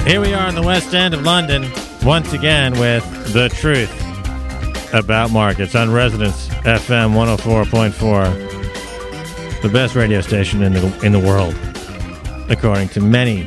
Here we are in the West End of London, once again with The Truth About Markets on Resonance FM 104.4, the best radio station in the world, according to many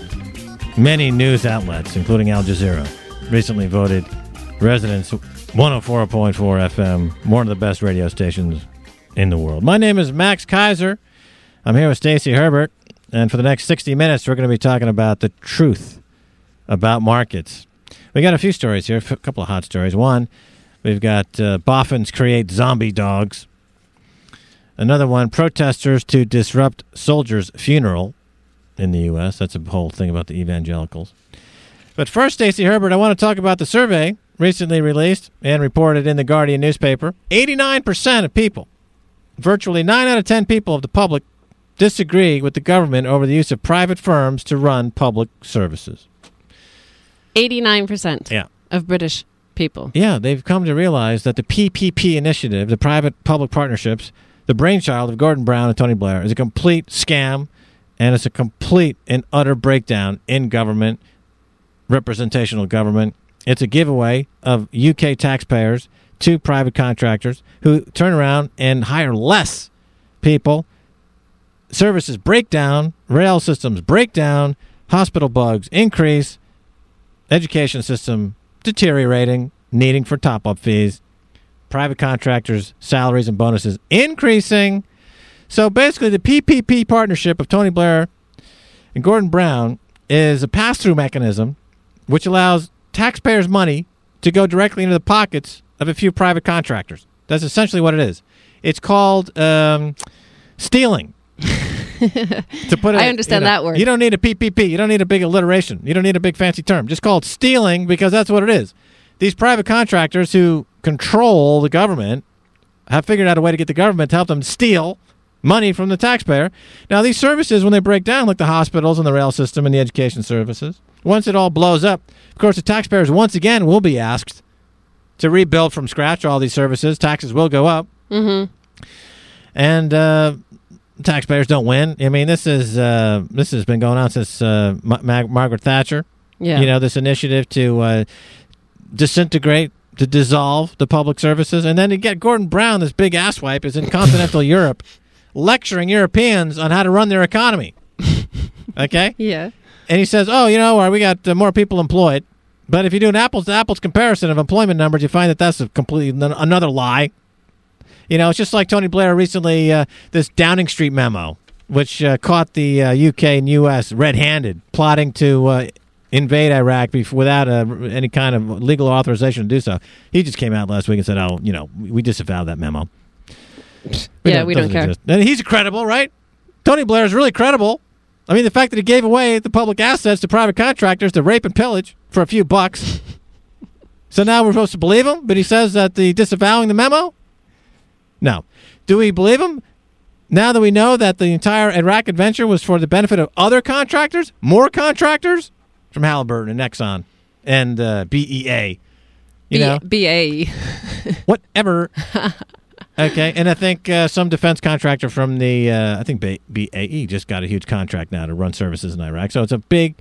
news outlets, including Al Jazeera, recently voted Resonance 104.4 FM one of the best radio stations in the world. My name is Max Kaiser. I'm here with Stacey Herbert, and for the next 60 minutes, we're going to be talking about the truth about markets. We got a few stories here, a couple of hot stories. One, we've got boffins create zombie dogs. Another one, protesters to disrupt soldiers' funeral in the U.S. That's a whole thing about the evangelicals. But first, Stacey Herbert, I want to talk about the survey recently released and reported in the Guardian newspaper. 89% of people, virtually 9 out of 10 people of the public, disagree with the government over the use of private firms to run public services. 89% of British people. Yeah, they've come to realize that the PPP initiative, the private-public partnerships, the brainchild of Gordon Brown and Tony Blair, is a complete scam, and it's a complete and utter breakdown in government, representational government. It's a giveaway of UK taxpayers to private contractors who turn around and hire less people. Services break down, rail systems break down, hospital bugs increase, education system deteriorating, needing for top-up fees, private contractors' salaries and bonuses increasing. So basically the PPP partnership of Tony Blair and Gordon Brown is a pass-through mechanism which allows taxpayers' money to go directly into the pockets of a few private contractors. That's essentially what it is. It's called stealing. To put it, I understand that word. You don't need a PPP. You don't need a big alliteration. You don't need a big fancy term. Just call it stealing because that's what it is. These private contractors who control the government have figured out a way to get the government to help them steal money from the taxpayer. Now, these services, when they break down, like the hospitals and the rail system and the education services, once it all blows up, of course, the taxpayers once again will be asked to rebuild from scratch all these services. Taxes will go up. Mm-hmm. And taxpayers don't win. I mean, this has been going on since Margaret Thatcher. Yeah. You know, this initiative to disintegrate, to dissolve the public services. And then to get Gordon Brown, this big asswipe, is in continental Europe lecturing Europeans on how to run their economy. Okay? Yeah. And he says, oh, you know, we got more people employed. But if you do an apples-to-apples comparison of employment numbers, you find that that's a completely another lie. You know, it's just like Tony Blair recently, this Downing Street memo, which caught the UK and US red-handed, plotting to invade Iraq without any kind of legal authorization to do so. He just came out last week and said, oh, you know, we disavowed that memo. We don't care. And he's credible, right? Tony Blair is really credible. I mean, the fact that he gave away the public assets to private contractors to rape and pillage for a few bucks. So now we're supposed to believe him, but he says that the disavowing the memo? No. Do we believe him now that we know that the entire Iraq adventure was for the benefit of other contractors? More contractors? From Halliburton and Exxon and BEA. You know? BAE. Whatever. Okay, and I think some defense contractor from the, I think BAE just got a huge contract now to run services in Iraq. So it's a big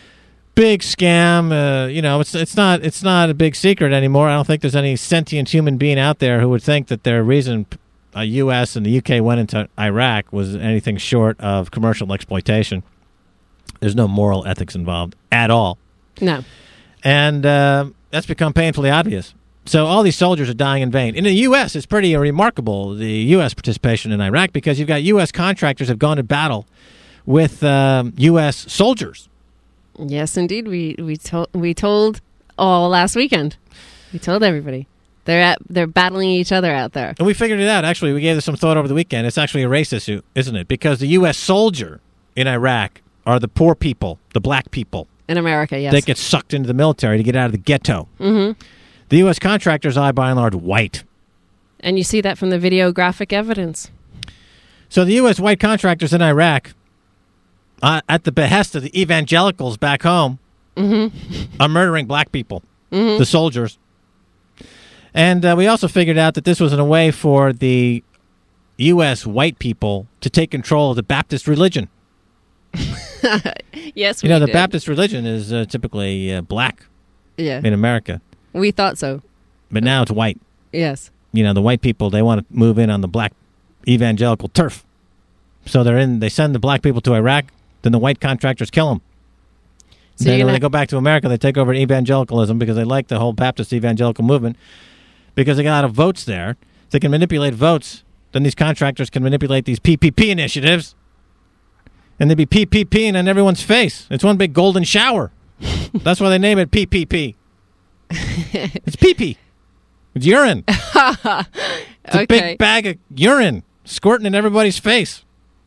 scam. You know, it's not a big secret anymore. I don't think there's any sentient human being out there who would think that their reason U.S. and the U.K. went into Iraq was anything short of commercial exploitation. There's no moral ethics involved at all. No. And that's become painfully obvious. So all these soldiers are dying in vain. In the U.S., it's pretty remarkable, the U.S. participation in Iraq, because you've got U.S. contractors have gone to battle with U.S. soldiers. Yes, indeed. We told all last weekend. We told everybody. They're battling each other out there. And we figured it out. Actually, we gave this some thought over the weekend. It's actually a race issue, isn't it? Because the U.S. soldier in Iraq are the poor people, the black people. In America, yes. That get sucked into the military to get out of the ghetto. Mm-hmm. The U.S. contractors are, by and large, white. And you see that from the videographic evidence. So the U.S. white contractors in Iraq, at the behest of the evangelicals back home, are murdering black people, the soldiers. And we also figured out that this was in a way for the U.S. white people to take control of the Baptist religion. Yes, You know, the did. Baptist religion is typically black Yeah, in America, we thought so. but now it's white. Yes. You know, the white people, they want to move in on the black evangelical turf. So they send the black people to Iraq, then the white contractors kill them. So Then you're when gonna- they go back to America, they take over evangelicalism because they like the whole Baptist evangelical movement because they got a lot of votes there. They can manipulate votes. Then these contractors can manipulate these PPP initiatives. And they'd be PPPing on everyone's face. It's one big golden shower. That's why they name it PPP. It's pee-pee. It's urine. It's a Okay. big bag of urine squirting in everybody's face.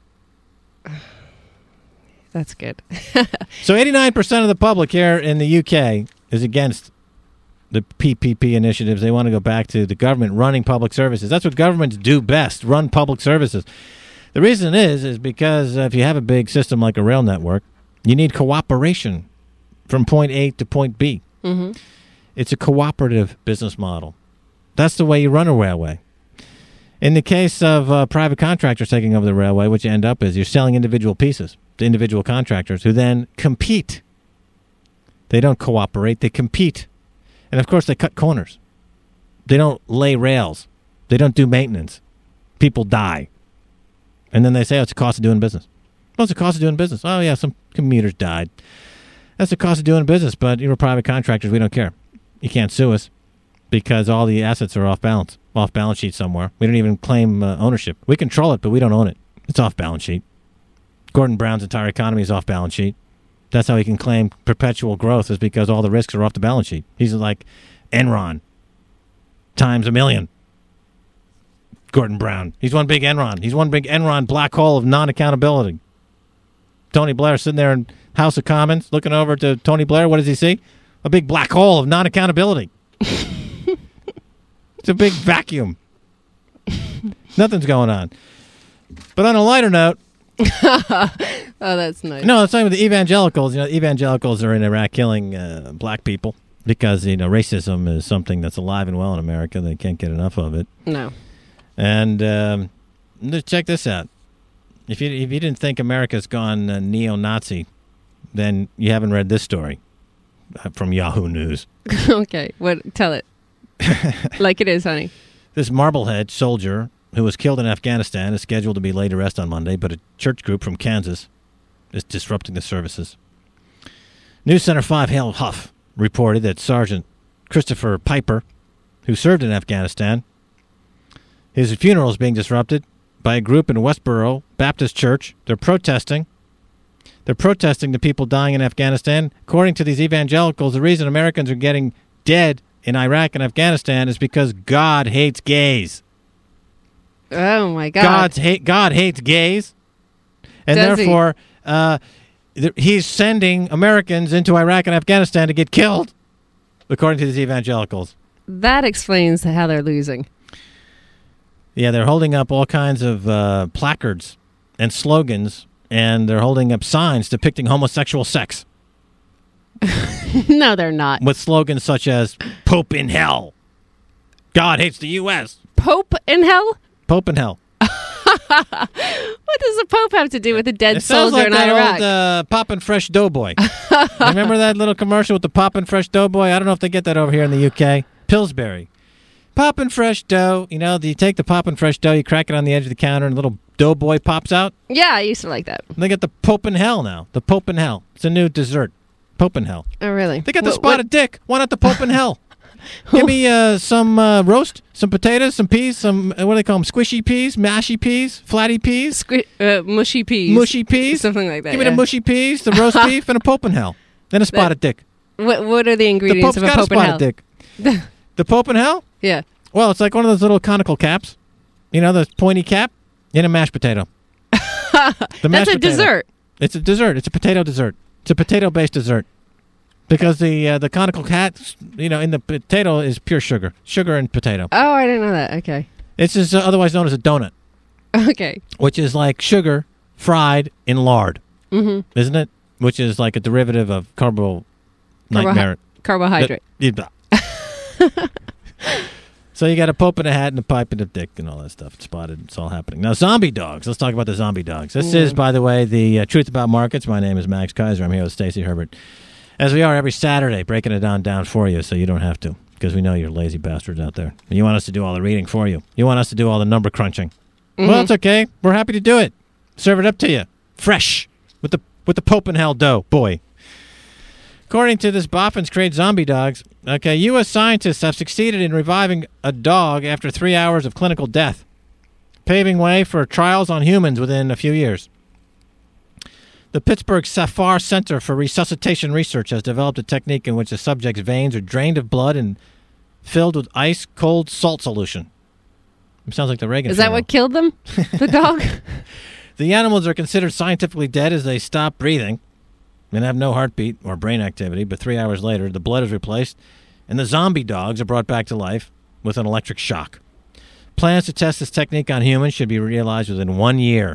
That's good. So 89% of the public here in the UK is against the PPP initiatives. They want to go back to the government running public services. That's what governments do best, run public services. The reason is because if you have a big system like a rail network, you need cooperation from point A to point B. Mm-hmm. It's a cooperative business model. That's the way you run a railway. In the case of private contractors taking over the railway, what you end up is you're selling individual pieces to individual contractors who then compete. They don't cooperate, they compete. And of course, they cut corners. They don't lay rails. They don't do maintenance. People die. And then they say, oh, it's the cost of doing business. Well, it's the cost of doing business. Oh, yeah, some commuters died. That's the cost of doing business, but you're private contractors. We don't care. You can't sue us because all the assets are off balance sheet somewhere. We don't even claim ownership. We control it, but we don't own it. It's off balance sheet. Gordon Brown's entire economy is off balance sheet. That's how he can claim perpetual growth, is because all the risks are off the balance sheet. He's like Enron times a million. Gordon Brown. He's one big Enron. He's one big Enron black hole of non-accountability. Tony Blair sitting there in House of Commons looking over to Tony Blair. What does he see? A big black hole of non-accountability. It's a big vacuum. Nothing's going on. But on a lighter note, Oh, that's nice. no, it's like with the evangelicals. You know, evangelicals are in Iraq killing black people because, you know, racism is something that's alive and well in America. They can't get enough of it. No. And check this out. If you didn't think America's gone neo-Nazi, then you haven't read this story from Yahoo News. Okay. What? Tell it. Like it is, honey. This Marblehead soldier who was killed in Afghanistan is scheduled to be laid to rest on Monday, but a church group from Kansas is disrupting the services. News Center 5 Hale Huff reported that Sergeant Christopher Piper, who served in Afghanistan, his funeral is being disrupted by a group in Westboro Baptist Church. They're protesting. They're protesting the people dying in Afghanistan. According to these evangelicals, the reason Americans are getting dead in Iraq and Afghanistan is because God hates gays. Oh my God. God hates gays, and Does he? therefore he's sending Americans into Iraq and Afghanistan to get killed, according to these evangelicals. That explains how they're losing. Yeah, they're holding up all kinds of placards and slogans, and they're holding up signs depicting homosexual sex No, they're not. with slogans such as "Pope in hell," "God hates the U.S." Pope in hell? Pope in hell. What does the Pope have to do with a dead It sounds soldier like in that Iraq? old Poppin' Fresh Doughboy. Remember that little commercial with the Poppin' Fresh Doughboy? I don't know if they get that over here in the UK. Pillsbury. Poppin' Fresh Dough. You know, you take the Poppin' Fresh Dough, you crack it on the edge of the counter, and a little doughboy pops out. Yeah, I used to like that. They got the Pope in Hell now. The Pope in Hell. It's a new dessert. Pope in Hell. Oh, really? They got the What- spotted dick. Why not the Pope in Hell? Give me some roast, some potatoes, some peas, some, what do they call them? Squishy peas, mashy peas, flatty peas, mushy peas. mushy peas. Something like that. Give me yeah. the mushy peas, the roast beef, and a Pope in Hell. Then a spotted dick. What are the The ingredients Pope's of a got a Pope in hell? spotted dick. The Pope in Hell? Yeah. Well, it's like one of those little conical caps. You know, the pointy cap in a mashed potato. The mashed That's a potato. dessert. It's a dessert. It's a potato dessert. It's a potato-based dessert. Because the conical hat, you know, in the potato is pure sugar. Sugar and potato. Oh, I didn't know that. Okay. It's just otherwise known as a donut, Okay. which is like sugar fried in lard, Mm-hmm. isn't it? Which is like a derivative of nightmare. Carbohydrate. So So you got a pope in a hat and a pipe and a dick and all that stuff. It's spotted. It's all happening. Now, zombie dogs. Let's talk about the zombie dogs. This is, by the way, the Truth About Markets. My name is Max Kaiser. I'm here with Stacey Herbert. As we are every Saturday, breaking it down for you so you don't have to, because we know you're lazy bastards out there. And you want us to do all the reading for you. You want us to do all the number crunching. Well, it's okay. We're happy to do it. Serve it up to you. Fresh. With the Pope in hell dough. Boy. According to this Boffin's Create Zombie Dogs, okay, U.S. scientists have succeeded in reviving a dog after 3 hours of clinical death, paving way for trials on humans within a few years. The Pittsburgh Safar Center for Resuscitation Research has developed a technique in which the subject's veins are drained of blood and filled with ice-cold salt solution. It sounds like the Reagan Is that funeral. what killed them? The dog? The animals are considered scientifically dead as they stop breathing and have no heartbeat or brain activity, but 3 hours later, the blood is replaced, and the zombie dogs are brought back to life with an electric shock. Plans to test this technique on humans should be realized within 1 year.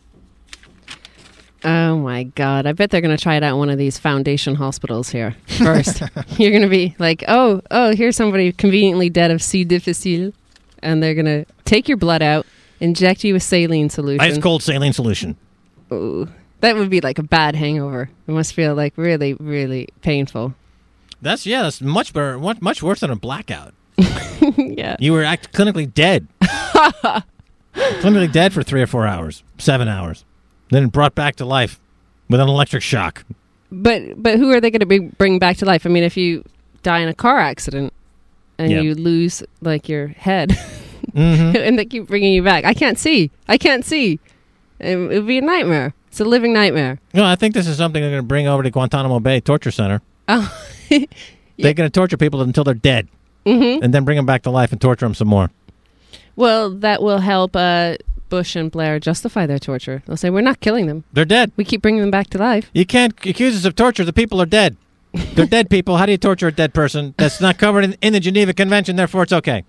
Oh, my God. I bet they're going to try it out in one of these foundation hospitals here first. You're going to be like, oh, here's somebody conveniently dead of C. difficile, and they're going to take your blood out, inject you with saline solution. Ice-cold saline solution. Ooh, that would be like a bad hangover. It must feel like really, really painful. That's much better, much worse than a blackout. Yeah. You were clinically dead. Clinically dead for 3 or 4 hours, 7 hours. Then brought back to life with an electric shock. But who are they going to bring back to life? I mean, if you die in a car accident and you lose like your head and they keep bringing you back. I can't see. It would be a nightmare. It's a living nightmare. No, I think this is something they're going to bring over to Guantanamo Bay Torture Center. Oh, They're going to torture people until they're dead, and then bring them back to life and torture them some more. Well, that will help Bush and Blair justify their torture. They'll say, we're not killing them. They're dead. We keep bringing them back to life. You can't accuse us of torture. The people are dead. They're dead people. How do you torture a dead person? That's not covered in the Geneva Convention, therefore it's okay.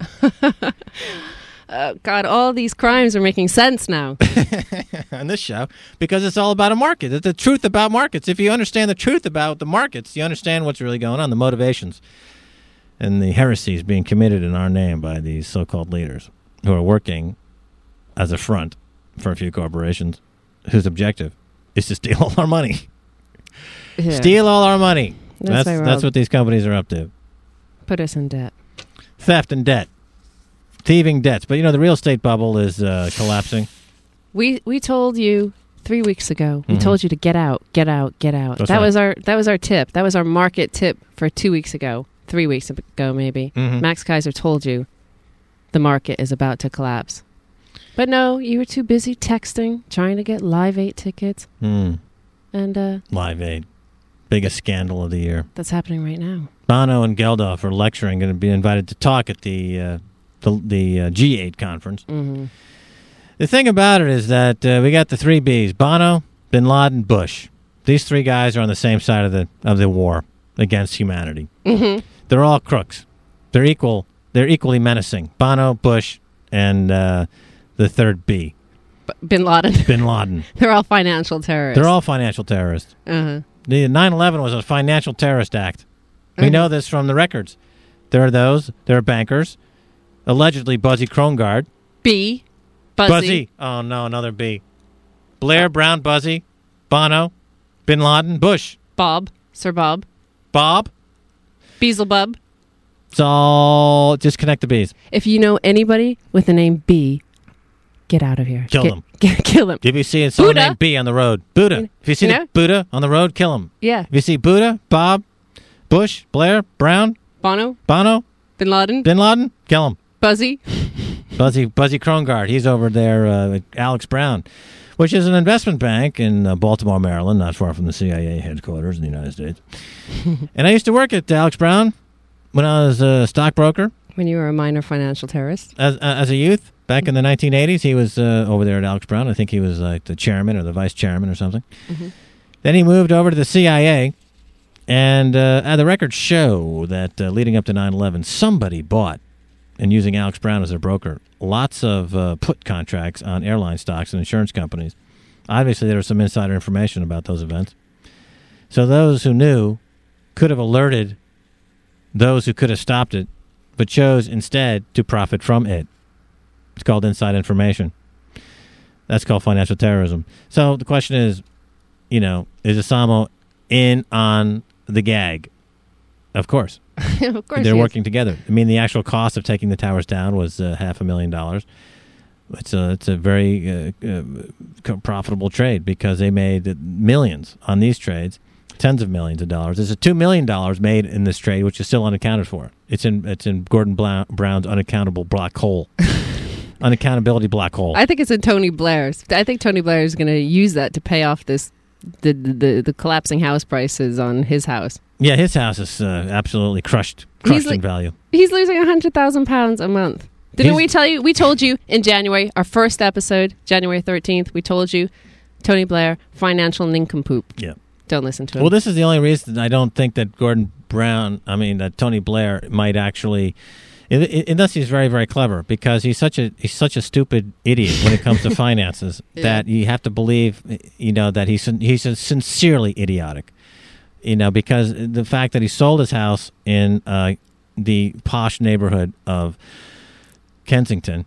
God, all these crimes are making sense now. On this show, because it's all about a market. It's the truth about markets. If you understand the truth about the markets, you understand what's really going on, the motivations and the heresies being committed in our name by these so-called leaders who are working as a front for a few corporations whose objective is to steal all our money. Yeah. Steal all our money. That's what these companies are up to. Put us in debt. Theft and debt. Thieving debts. But, the real estate bubble is collapsing. We told you 3 weeks ago. We told you to get out. That's that right. was our tip. That was our market tip for 2 weeks ago. 3 weeks ago, maybe. Max Kaiser told you the market is about to collapse. But no, you were too busy texting, trying to get Live 8 tickets. And Live 8. Biggest scandal of the year. That's happening right now. Bono and Geldof are lecturing, going to be invited to talk at the G8 conference. The thing about it is that we got the 3 Bs: Bono, Bin Laden, Bush. These 3 guys are on the same side of the war against humanity. They're all crooks. They're equal. They're equally menacing. Bono, Bush, and the third B. Bin Laden. Bin Laden. They're all financial terrorists. They're all financial terrorists. The 9/11 was a financial terrorist act. We know this from the records. There are bankers. Allegedly Buzzy Krongard. B. Buzzy. Oh, no, another B. Blair, Brown, Buzzy, Bono, Bin Laden, Bush. Bob. Sir Bob. Bob. Beelzebub. It's all... Just connect the Bs. If you know anybody with the name B, get out of here. Kill them. Kill them. If you see someone Buddha. named B on the road, Buddha. If you see the Buddha on the road, kill him. Yeah. If you see Buddha, Bob, Bush, Blair, Brown, Bono, Bin Laden, kill him. Buzzy Krongard. He's over there at Alex Brown, which is an investment bank in Baltimore, Maryland, not far from the CIA headquarters in the United States. And I used to work at Alex Brown when I was a stockbroker. When you were a minor financial terrorist? As a youth, back in the 1980s, he was over there at Alex Brown. I think he was like the chairman or the vice chairman or something. Then he moved over to the CIA, and the records show that leading up to 9/11, somebody bought, and using Alex Brown as their broker, lots of put contracts on airline stocks and insurance companies. Obviously, there was some insider information about those events. So those who knew could have alerted those who could have stopped it but chose instead to profit from it. It's called inside information. That's called financial terrorism. So the question is, is Osama in on the gag? Of course. Of course They're working together. I mean, the actual cost of taking the towers down was $500,000. It's a very profitable trade because they made millions on these trades, tens of millions of dollars. There's $2 million made in this trade, which is still unaccounted for. It's in Gordon Brown's unaccountable black hole. Unaccountability black hole. I think it's in Tony Blair's. I think Tony Blair is going to use that to pay off the collapsing house prices on his house. Yeah, his house is absolutely crushed in value. He's losing £100,000 a month. Didn't we tell you? We told you in January, our first episode, January 13th, we told you, Tony Blair, financial nincompoop. Yeah. Don't listen to him. Well, this is the only reason I don't think that that Tony Blair might actually... Unless he's very, very clever, because he's such a stupid idiot when it comes to finances that you have to believe, that he's sincerely idiotic. Because the fact that he sold his house in the posh neighborhood of Kensington,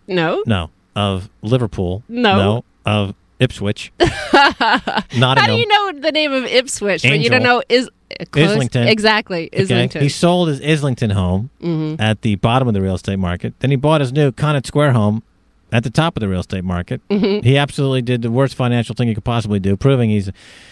of Liverpool, of Ipswich, Nottingham. How do you know the name of Ipswich, but you don't know Islington? Exactly, Islington. Okay. He sold his Islington home at the bottom of the real estate market. Then he bought his new Connaught Square home at the top of the real estate market. Mm-hmm. He absolutely did the worst financial thing he could possibly do, proving he's,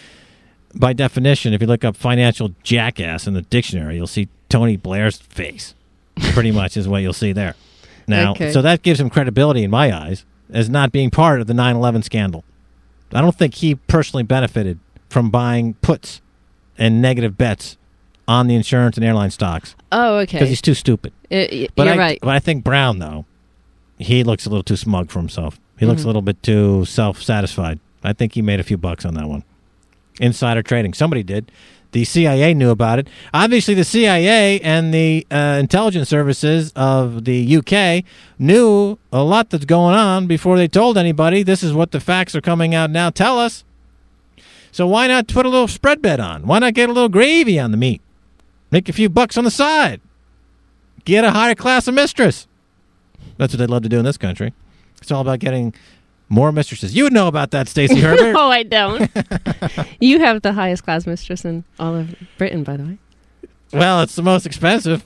by definition, if you look up financial jackass in the dictionary, you'll see Tony Blair's face. Pretty much is what you'll see there. Now, So that gives him credibility in my eyes as not being part of the 9/11 scandal. I don't think he personally benefited from buying puts and negative bets on the insurance and airline stocks. Oh, okay. Because he's too stupid. You're right. But I think Brown, though, he looks a little too smug for himself. He looks a little bit too self-satisfied. I think he made a few bucks on that one. Insider trading. Somebody did. The CIA knew about it. Obviously, the CIA and the intelligence services of the UK knew a lot that's going on before they told anybody. This is what the facts are coming out now. Tell us. So why not put a little spread bet on? Why not get a little gravy on the meat? Make a few bucks on the side. Get a higher class of mistress. That's what they love to do in this country. It's all about getting more mistresses. You would know about that, Stacey Herbert. No, I don't. You have the highest class mistress in all of Britain, by the way. Well, it's the most expensive.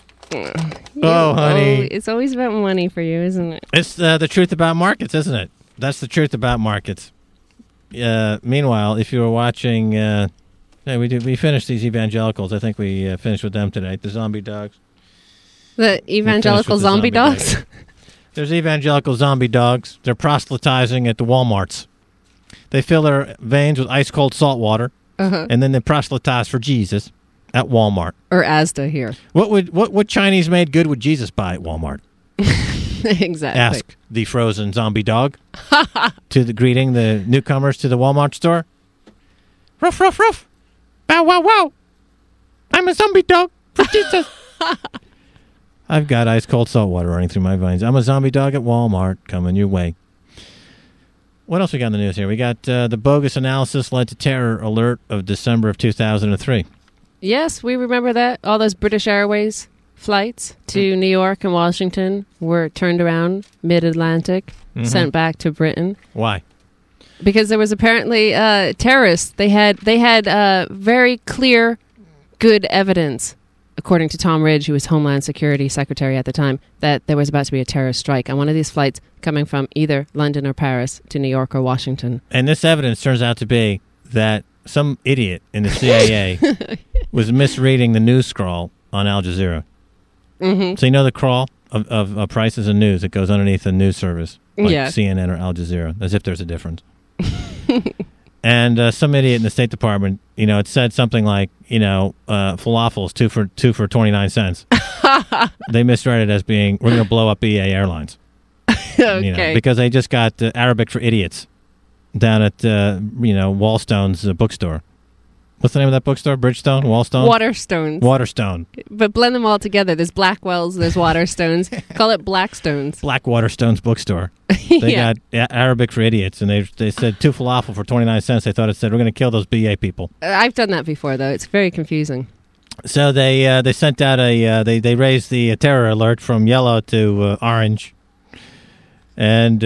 Honey. It's always about money for you, isn't it? It's the truth about markets, isn't it? That's the truth about markets. Meanwhile, if you were watching, we finished these evangelicals. I think we finished with them today. The zombie dogs. The evangelical zombie dogs? There's evangelical zombie dogs. They're proselytizing at the Walmarts. They fill their veins with ice cold salt water, and then they proselytize for Jesus at Walmart or Asda here. What Chinese made good would Jesus buy at Walmart? Exactly. Ask the frozen zombie dog greeting the newcomers to the Walmart store. Ruff, ruff, ruff. Bow, wow, wow. I'm a zombie dog for Jesus. I've got ice cold salt water running through my veins. I'm a zombie dog at Walmart coming your way. What else we got in the news here? We got the bogus analysis led to terror alert of December of 2003. Yes, we remember that. All those British Airways flights to New York and Washington were turned around mid-Atlantic, sent back to Britain. Why? Because there was apparently terrorists. They had very clear, good evidence, according to Tom Ridge, who was Homeland Security Secretary at the time, that there was about to be a terrorist strike on one of these flights coming from either London or Paris to New York or Washington. And this evidence turns out to be that some idiot in the CIA was misreading the news scroll on Al Jazeera. Mm-hmm. So you know the crawl of prices and news that goes underneath the news service, like CNN or Al Jazeera, as if there's a difference. And some idiot in the State Department, it said something like, falafels two for 29 cents. They misread it as being, we're going to blow up BA Airlines. Okay. Because they just got Arabic for idiots down at Wallstone's bookstore. What's the name of that bookstore? Bridgestone? Wallstone? Waterstones. Waterstone. But blend them all together. There's Blackwells, there's Waterstones. Call it Blackstones. Black Waterstone's bookstore. They got Arabic for idiots, and they said 2 falafel for 29 cents. They thought it said, we're going to kill those BA people. I've done that before, though. It's very confusing. So they sent out they raised the terror alert from yellow to orange, and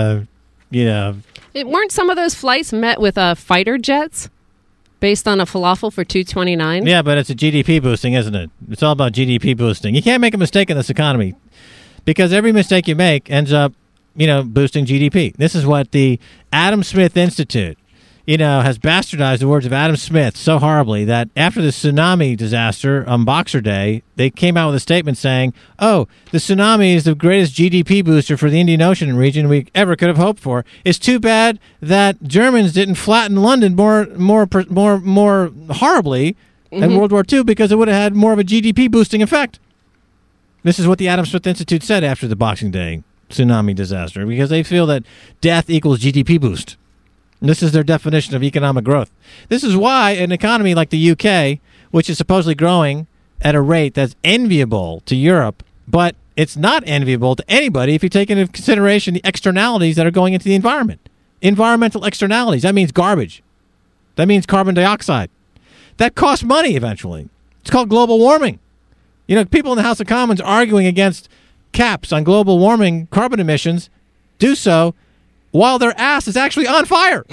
weren't some of those flights met with fighter jets based on a falafel for $2.29? Yeah, but it's a GDP boosting, isn't it? It's all about GDP boosting. You can't make a mistake in this economy because every mistake you make ends up, boosting GDP. This is what the Adam Smith Institute, has bastardized the words of Adam Smith so horribly that after the tsunami disaster on Boxer Day, they came out with a statement saying, "Oh, the tsunami is the greatest GDP booster for the Indian Ocean region we ever could have hoped for. It's too bad that Germans didn't flatten London more horribly in World War II because it would have had more of a GDP boosting effect." This is what the Adam Smith Institute said after the Boxing Day tsunami disaster, because they feel that death equals GDP boost. This is their definition of economic growth. This is why an economy like the UK, which is supposedly growing at a rate that's enviable to Europe, but it's not enviable to anybody if you take into consideration the externalities that are going into the environment. Environmental externalities. That means garbage. That means carbon dioxide. That costs money eventually. It's called global warming. People in the House of Commons arguing against caps on global warming carbon emissions do so while their ass is actually on fire.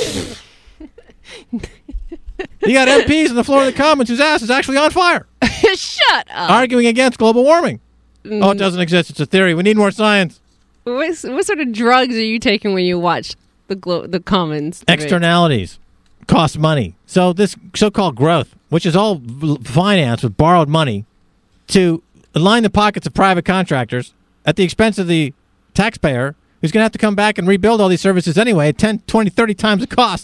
You got MPs on the floor of the Commons whose ass is actually on fire. Shut up. Arguing against global warming. Oh, it doesn't exist. It's a theory. We need more science. What sort of drugs are you taking when you watch the Commons debate? Externalities. Cost money. So this so-called growth, which is all financed with borrowed money to line the pockets of private contractors at the expense of the taxpayer, who's going to have to come back and rebuild all these services anyway at 10, 20, 30 times the cost.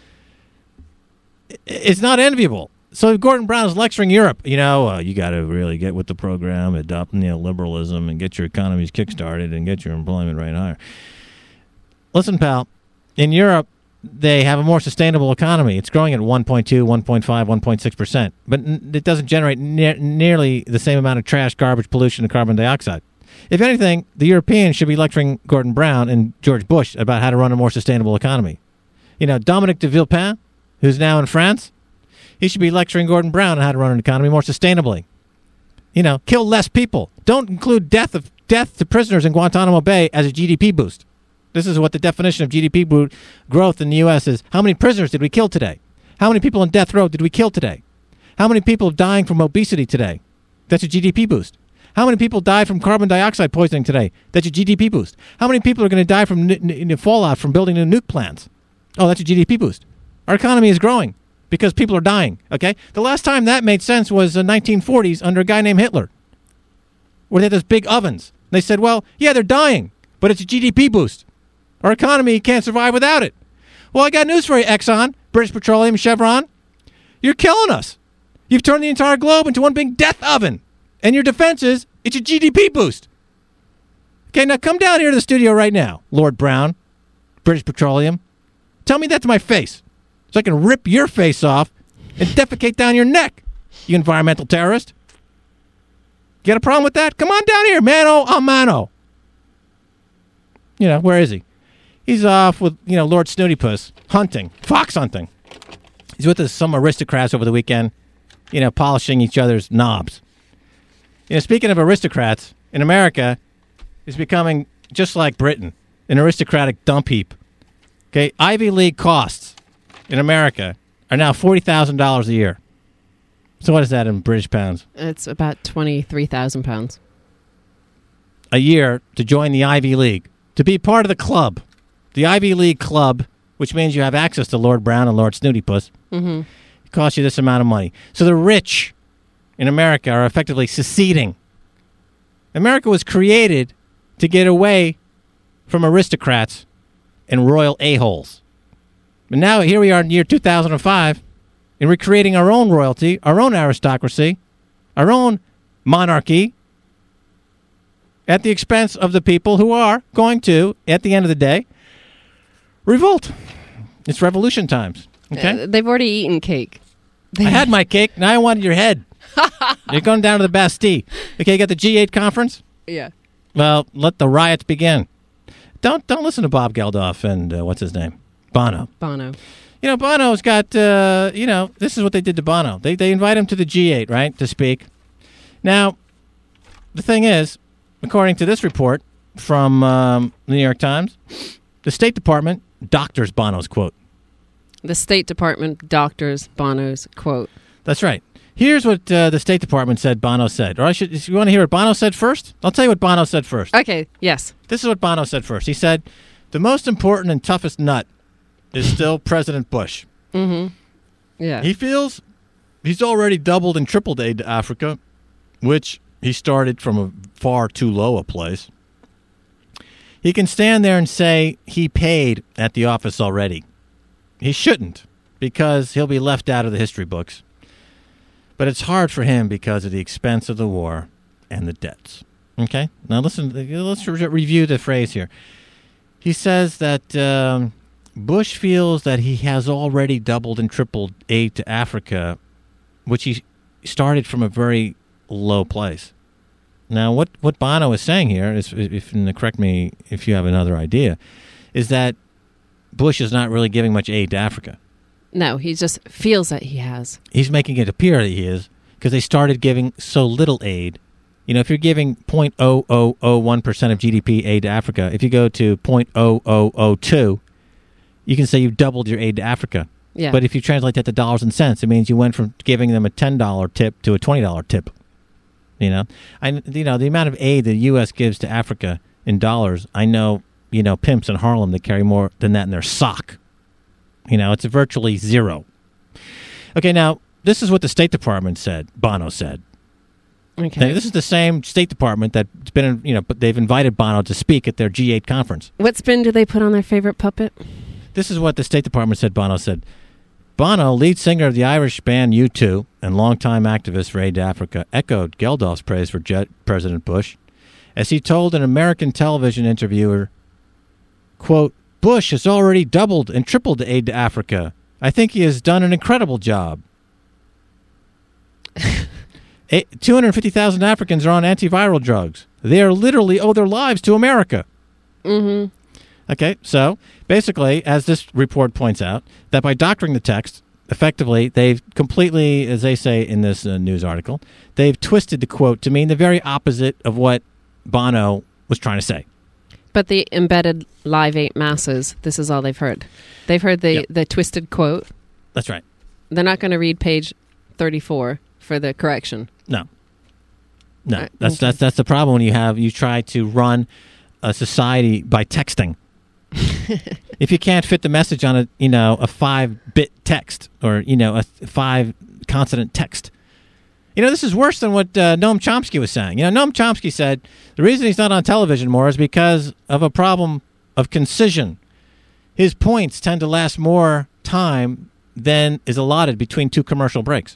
It's not enviable. So Gordon Brown is lecturing Europe. You got to really get with the program, adopt neoliberalism, and get your economies kickstarted and get your employment rate higher. Listen, pal, in Europe, they have a more sustainable economy. It's growing at 1.2, 1.5, 1.6%, but it doesn't generate nearly the same amount of trash, garbage, pollution, and carbon dioxide. If anything, the Europeans should be lecturing Gordon Brown and George Bush about how to run a more sustainable economy. Dominic de Villepin, who's now in France, he should be lecturing Gordon Brown on how to run an economy more sustainably. Kill less people. Don't include death to prisoners in Guantanamo Bay as a GDP boost. This is what the definition of GDP growth in the U.S. is. How many prisoners did we kill today? How many people on death row did we kill today? How many people are dying from obesity today? That's a GDP boost. How many people died from carbon dioxide poisoning today? That's a GDP boost. How many people are going to die from fallout from building new nuke plants? Oh, that's a GDP boost. Our economy is growing because people are dying, okay? The last time that made sense was the 1940s under a guy named Hitler, where they had those big ovens. They said, well, yeah, they're dying, but it's a GDP boost. Our economy can't survive without it. Well, I got news for you, Exxon, British Petroleum, Chevron. You're killing us. You've turned the entire globe into one big death oven. And your defense is, it's a GDP boost. Okay, now come down here to the studio right now, Lord Brown, British Petroleum. Tell me that to my face, so I can rip your face off and defecate down your neck, you environmental terrorist. You got a problem with that? Come on down here, mano a mano. Where is he? He's off with, Lord Snootypuss, hunting, fox hunting. He's with some aristocrats over the weekend, polishing each other's knobs. Speaking of aristocrats, in America, is becoming just like Britain, an aristocratic dump heap. Okay, Ivy League costs in America are now $40,000 a year. So what is that in British pounds? It's about 23,000 pounds a year to join the Ivy League, to be part of the club, the Ivy League club, which means you have access to Lord Brown and Lord Snootypuss. Mm-hmm. It costs you this amount of money. So the rich in America are effectively seceding. America was created to get away from aristocrats and royal a-holes. But now here we are in the year 2005, and we're creating our own royalty, our own aristocracy, our own monarchy, at the expense of the people who are going to, at the end of the day, revolt. It's revolution times. Okay? They've already eaten cake. I had my cake. Now I wanted your head. You're going down to the Bastille. Okay, you got the G8 conference? Yeah. Well, let the riots begin. Don't listen to Bob Geldof and what's his name? Bono. Bono's got, this is what they did to Bono. They invite him to the G8, right, to speak. Now, the thing is, according to this report from the New York Times, the State Department doctors Bono's quote. The State Department doctors Bono's quote. That's right. Here's what the State Department said Bono said. Or you want to hear what Bono said first? I'll tell you what Bono said first. Okay, yes. This is what Bono said first. He said, the most important and toughest nut is still President Bush. Mm-hmm. Yeah. He feels he's already doubled and tripled aid to Africa, which he started from a far too low a place. He can stand there and say he paid at the office already. He shouldn't, because he'll be left out of the history books. But it's hard for him because of the expense of the war and the debts. Okay? Now listen, let's review the phrase here. He says that Bush feels that he has already doubled and tripled aid to Africa, which he started from a very low place. Now, what Bono is saying here is, correct me if you have another idea, is that Bush is not really giving much aid to Africa. No, he just feels that he has. He's making it appear that he is, because they started giving so little aid. If you're giving 0.0001% of GDP aid to Africa, if you go to 0.0002, you can say you've doubled your aid to Africa. Yeah. But if you translate that to dollars and cents, it means you went from giving them a $10 tip to a $20 tip. The amount of aid the U.S. gives to Africa in dollars, I know, pimps in Harlem that carry more than that in their sock. It's virtually zero. Okay, now, this is what the State Department said, Bono said. Okay. Now, this is the same State Department that's been, but they've invited Bono to speak at their G8 conference. What spin do they put on their favorite puppet? This is what the State Department said Bono said. Bono, lead singer of the Irish band U2 and longtime activist for aid to Africa, echoed Geldof's praise for President Bush as he told an American television interviewer, quote, Bush has already doubled and tripled the aid to Africa. I think he has done an incredible job. 250,000 Africans are on antiviral drugs. They literally owe their lives to America. Mm-hmm. Okay, so basically, as this report points out, that by doctoring the text, effectively, they've completely, as they say in this news article, they've twisted the quote to mean the very opposite of what Bono was trying to say. But the embedded Live 8 masses, this is all they've heard. They've heard the twisted quote. That's right. They're not going to read page 34 for the correction. No. That's the problem when you try to run a society by texting. If you can't fit the message on a 5-bit text or a 5-consonant text, this is worse than what Noam Chomsky was saying. Noam Chomsky said the reason he's not on television more is because of a problem of concision. His points tend to last more time than is allotted between two commercial breaks.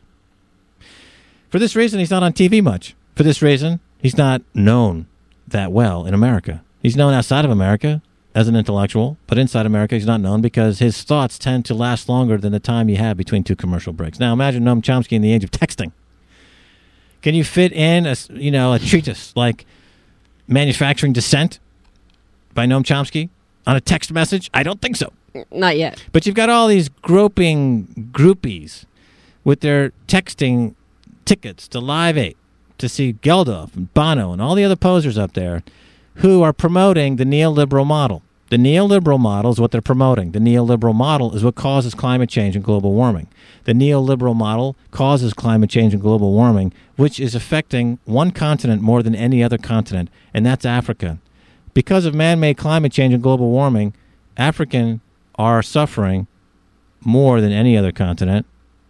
For this reason, he's not on TV much. For this reason, he's not known that well in America. He's known outside of America as an intellectual, but inside America he's not known because his thoughts tend to last longer than the time you have between two commercial breaks. Now imagine Noam Chomsky in the age of texting. Can you fit in a treatise like Manufacturing Dissent by Noam Chomsky on a text message? I don't think so. Not yet. But you've got all these groping groupies with their texting tickets to Live 8 to see Geldof and Bono and all the other posers up there who are promoting the neoliberal model. The neoliberal model is what they're promoting. The neoliberal model is what causes climate change and global warming. The neoliberal model causes climate change and global warming, which is affecting one continent more than any other continent, and that's Africa. Because of man-made climate change and global warming, Africans are suffering more than any other continent,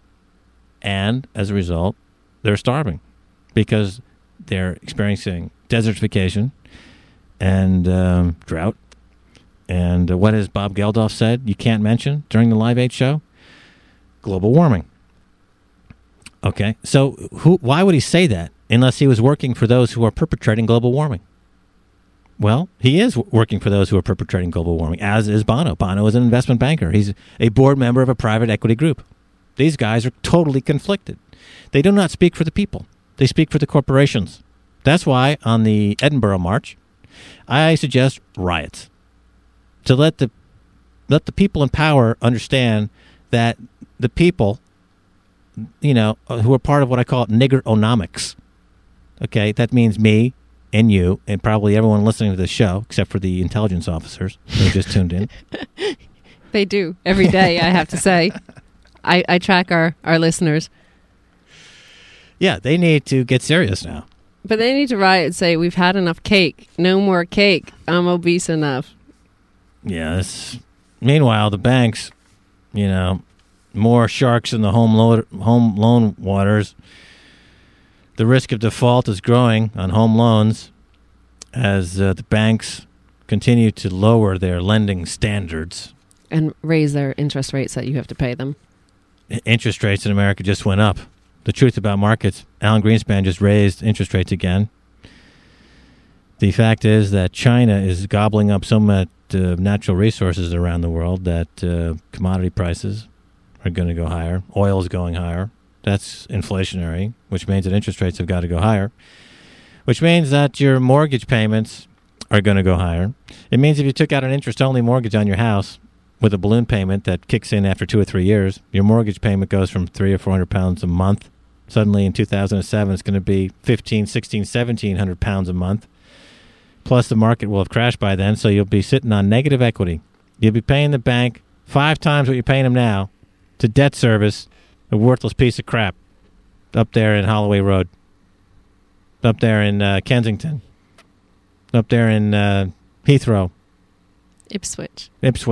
and as a result, they're starving because they're experiencing desertification and drought. And what has Bob Geldof said you can't mention during the Live 8 show? Global warming. Okay, so why would he say that unless he was working for those who are perpetrating global warming? Well, he is working for those who are perpetrating global warming, as is Bono. Bono is an investment banker. He's a board member of a private equity group. These guys are totally conflicted. They do not speak for the people. They speak for the corporations. That's why on the Edinburgh March, I suggest riots. To let the people in power understand that the people, who are part of what I call niggeronomics. Okay, that means me and you and probably everyone listening to this show, except for the intelligence officers who just tuned in. They do every day, I have to say. I track our listeners. Yeah, they need to get serious now. But they need to riot and say, we've had enough cake. No more cake. I'm obese enough. Yes. Meanwhile, the banks, more sharks in the home loan waters. The risk of default is growing on home loans as the banks continue to lower their lending standards. And raise their interest rates that you have to pay them. Interest rates in America just went up. The truth about markets, Alan Greenspan just raised interest rates again. The fact is that China is gobbling up so much natural resources around the world that commodity prices are going to go higher. Oil is going higher. That's inflationary, which means that interest rates have got to go higher, which means that your mortgage payments are going to go higher. It means if you took out an interest-only mortgage on your house with a balloon payment that kicks in after 2 or 3 years, your mortgage payment goes from £300 or £400 a month. Suddenly in 2007, it's going to be £1,500, £1,600, £1,700 a month. Plus, the market will have crashed by then, so you'll be sitting on negative equity. You'll be paying the bank 5 times what you're paying them now to debt service a worthless piece of crap up there in Holloway Road, up there in Kensington, up there in Heathrow. Ipswich.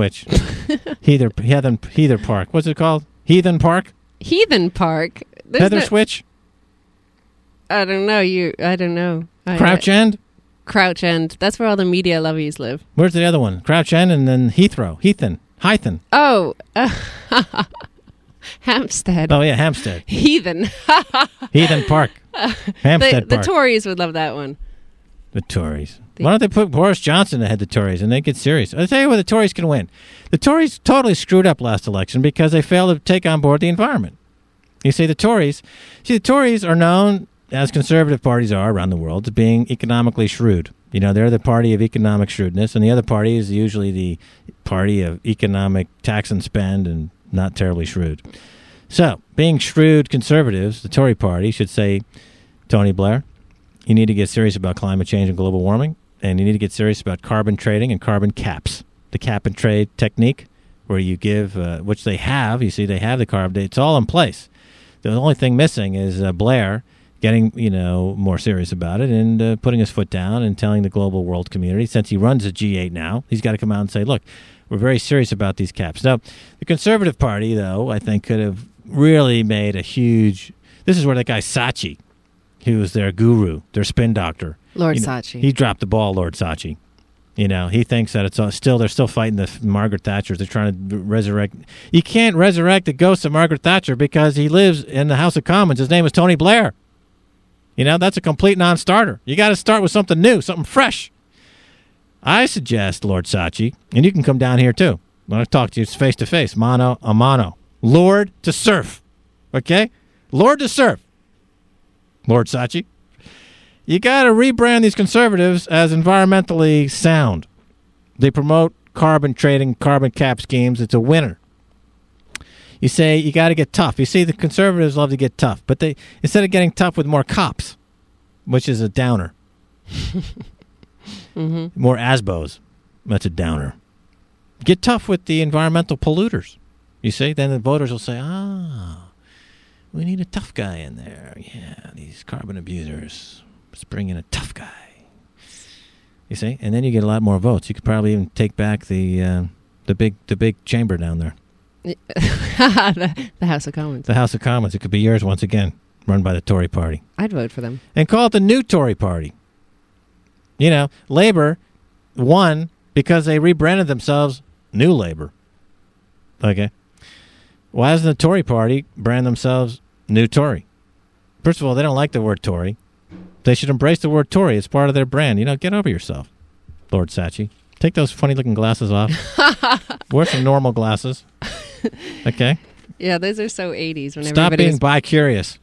Heather Park. What's it called? Heathen Park? Heathen Park? Heather Switch? I don't know. I don't know. Crouch End? Crouch End. That's where all the media lovies live. Where's the other one? Crouch End and then Heathrow. Hythen. Oh. Hampstead. Oh, yeah, Hampstead. Heathen. Heathen Park. Hampstead Park. The Tories would love that one. The Tories. Why don't they put Boris Johnson ahead of the Tories and they get serious? I'll tell you where the Tories can win. The Tories totally screwed up last election because they failed to take on board the environment. You see, the Tories are known, as conservative parties are around the world, as being economically shrewd. They're the party of economic shrewdness, and the other party is usually the party of economic tax and spend and not terribly shrewd. So, being shrewd conservatives, the Tory party should say, Tony Blair, you need to get serious about climate change and global warming, and you need to get serious about carbon trading and carbon caps. The cap and trade technique, where you give, which they have, they have the carbon, it's all in place. The only thing missing is Blair getting, more serious about it and putting his foot down and telling the global world community, since he runs the G8 now, he's got to come out and say, look, we're very serious about these caps. Now, the Conservative Party, though, I think could have really made a huge... This is where that guy Saatchi, who was their guru, their spin doctor. Lord Saatchi. He dropped the ball, Lord Saatchi. He thinks that they're still fighting the Margaret Thatchers. They're trying to resurrect. You can't resurrect the ghost of Margaret Thatcher because he lives in the House of Commons. His name is Tony Blair. That's a complete non-starter. You got to start with something new, something fresh. I suggest, Lord Saatchi, and you can come down here too. I want to talk to you face to face, mano a mano. Lord to serf. Okay? Lord to serf. Lord Saatchi. You got to rebrand these conservatives as environmentally sound. They promote carbon trading, carbon cap schemes. It's a winner. You say you got to get tough. You see, the conservatives love to get tough, but they instead of getting tough with more cops, which is a downer. Mm-hmm. More ASBOs. That's a downer. Get tough with the environmental polluters. You see, then the voters will say, we need a tough guy in there. Yeah, these carbon abusers. Let's bring in a tough guy. You see, and then you get a lot more votes. You could probably even take back the big chamber down there. the House of Commons. The House of Commons. It could be yours once again, run by the Tory party. I'd vote for them. And call it the new Tory party. Labor won because they rebranded themselves New Labor. Okay. Why doesn't the Tory party brand themselves New Tory? First of all, they don't like the word Tory. They should embrace the word Tory. It's part of their brand. Get over yourself, Lord Saatchi. Take those funny-looking glasses off. Wear some normal glasses. Okay? Yeah, those are so 80s. When Stop being bi-curious.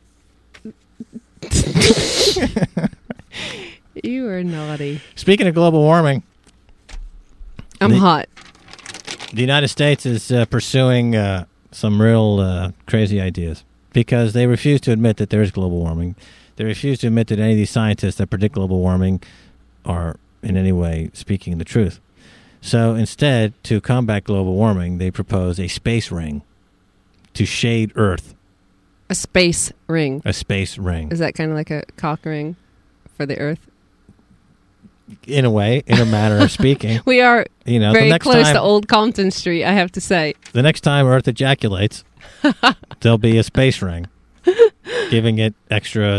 You are naughty. Speaking of global warming... I'm hot. The United States is pursuing some real crazy ideas because they refuse to admit that there is global warming. They refuse to admit that any of these scientists that predict global warming are in any way speaking the truth. So instead, to combat global warming, they propose a space ring to shade Earth. A space ring. A space ring. Is that kind of like a cock ring for the Earth? In a way, in a manner of speaking. We are very close to to Old Compton Street, I have to say. The next time Earth ejaculates, there'll be a space ring giving it extra